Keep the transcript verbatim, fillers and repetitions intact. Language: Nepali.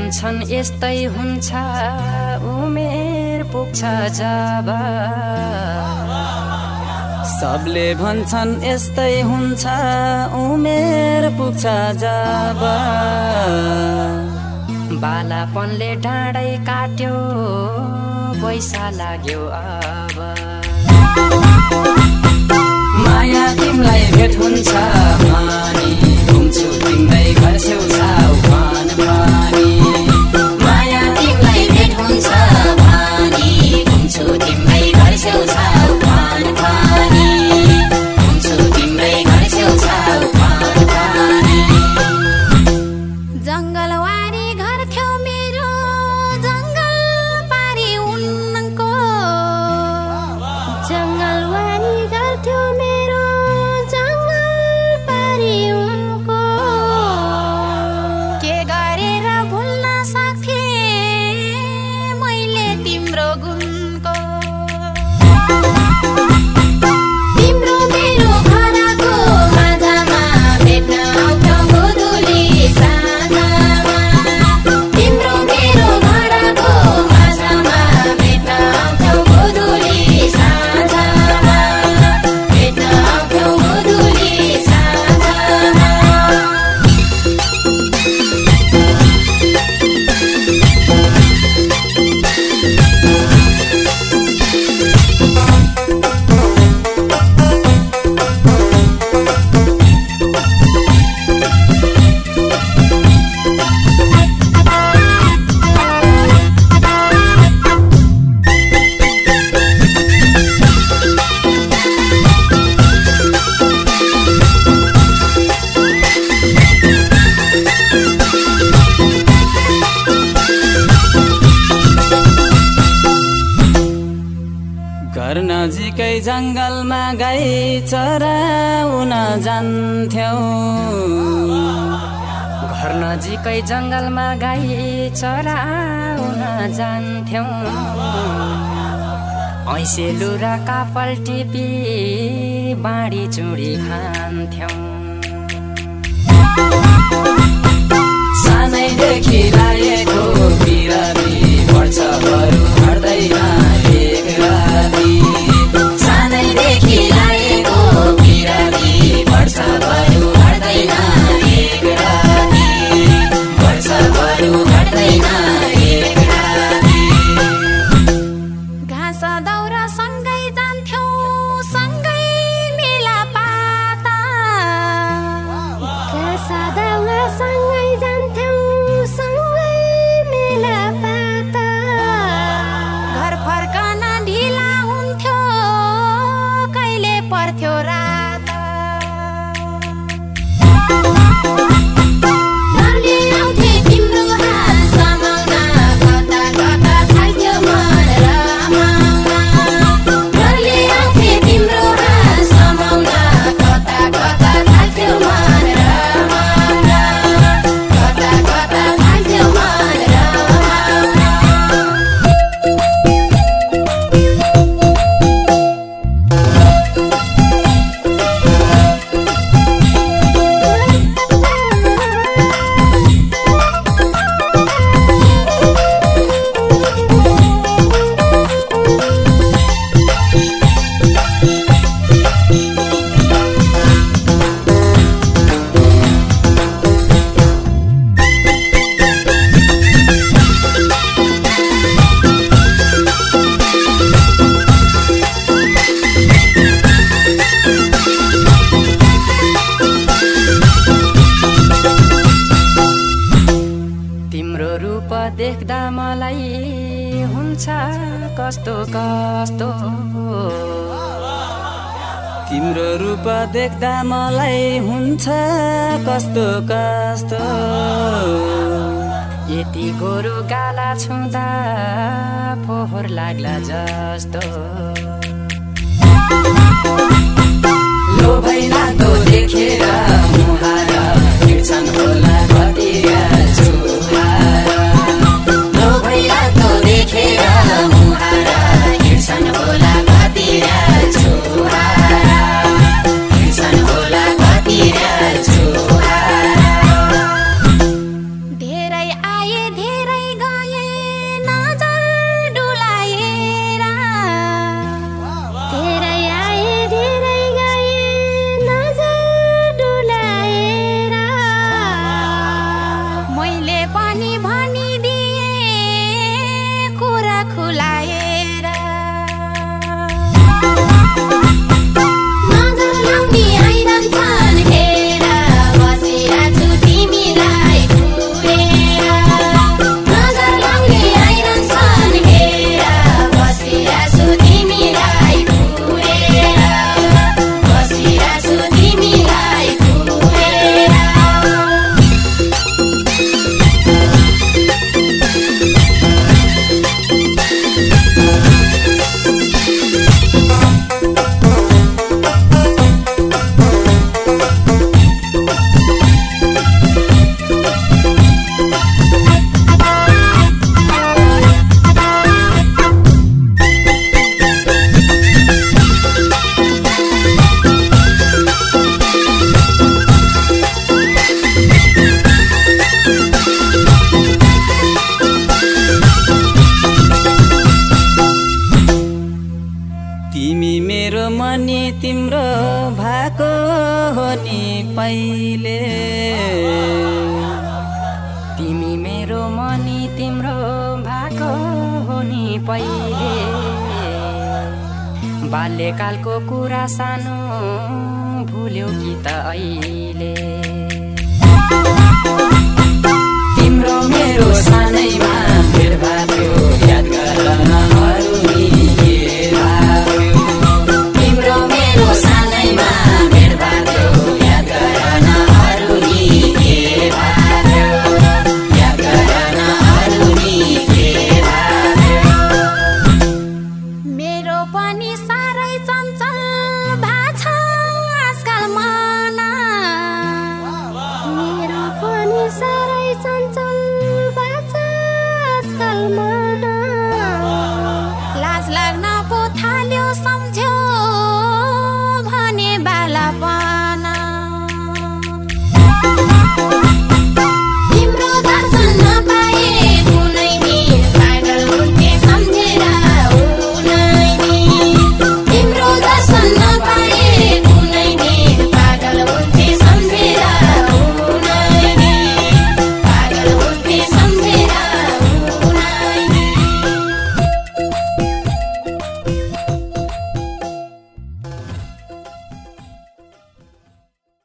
भन्छन् यस्तै हुन्छ उमेर पुग्छ जब सबले भन्छन् यस्तै हुन्छ उमेर पुग्छ जब बालापनले डाँडै काट्यो पैसा लाग्यो अब माया तिमलाई भेट हुन्छ मानी घुम्छु तिम्रै घर छेउछाउ पान पानी माया तिमलाई भेट हुन्छ मानी घुम्छु तिम्रै घर छेउछाउ पान पानी घुम्छु तिम्रै घर छेउछाउ पान पानी जंगलवारी घर थियो मेरो जंगल पारी उनको जंगलवारी घर थियो मेरो जंगल पारी उनको के गरेर भुल्न सक्थे मैले तिम्रो गुणको तिम्रो मेरो घरको माझमा भेट्न आउँथ्यौ गोधुली साँझमा तिम्रो मेरो घरको माझमा भेट्न आउँथ्यौ गोधुली साँझमा भेट्न आउँथ्यौ गोधुली साँझमा घर नजिकै जंगलमा गाई चराउन जान्थ्यौ घर नजिकै जंगलमा गाई चराउन जान्थ्यौ ऐसेलु र काफल टिपी बाँडी चुडी खान्थ्यौ सानैदेखि लागेको बिरामी पर्छ बरु हट्दैन एक राती सानैदेखि लागेको बिरामी पर्छ बरु हट्दैन एक राती पर्छ बरु हट्दैन एक राती घाँस दाउरा सँगै जान्थ्यौ सँगै मेला पाता घाँस दाउरा सँगै जान्थ्यौ सँगै मेला पाता घर फर्कन ढिला हुन्थ्यो कहिले पर्थ्यो रात घरले आउँथे तिम्रो हात समाउन कता कता थाल्थ्यो मन रमाउन घरले आउँथे तिम्रो हात समाउन कता कता थाल्थ्यो मन रमाउन कता कता थाल्थ्यो मन रमाउन तिम्रो रूप देख्दा मलाई हुन्छ कस्तो कस्तो तिम्रो रूप देख्दा मलाई हुन्छ कस्तो कस्तो यति गोरु गाला छुँदा फोहोर लाग्ला जस्तो लोभै लाग्दो देखेर मुहार हिँड्छन् होला कति छुहार लोभै लाग्दो देखेर मुहार हिँड्छन् होला कति छुहार हिँड्छन् होला कति छुहार धेरै आए धेरै तिम्रो भएको हो नि पहिले तिमी मेरो मनी तिम्रो भएको हो नि पहिले बाल्यकालको कुरा सानो भुल्यौ कि त अहिले तिम्रो मेरो सानैमा भेट भयो याद गर्न अरू नि के भयो तिम्रो मेरो सानैमा भेट भयो याद गर्न अरू नि के भयो याद गर्न अरू नि के भयो मेरो पनि साह्रै चञ्चल भाछ आजकल मन मेरो पनि साह्रै चञ्चल भाछ आजकल मन लाज लाग्न पो थाल्यो सम्झ्यो भने बालापन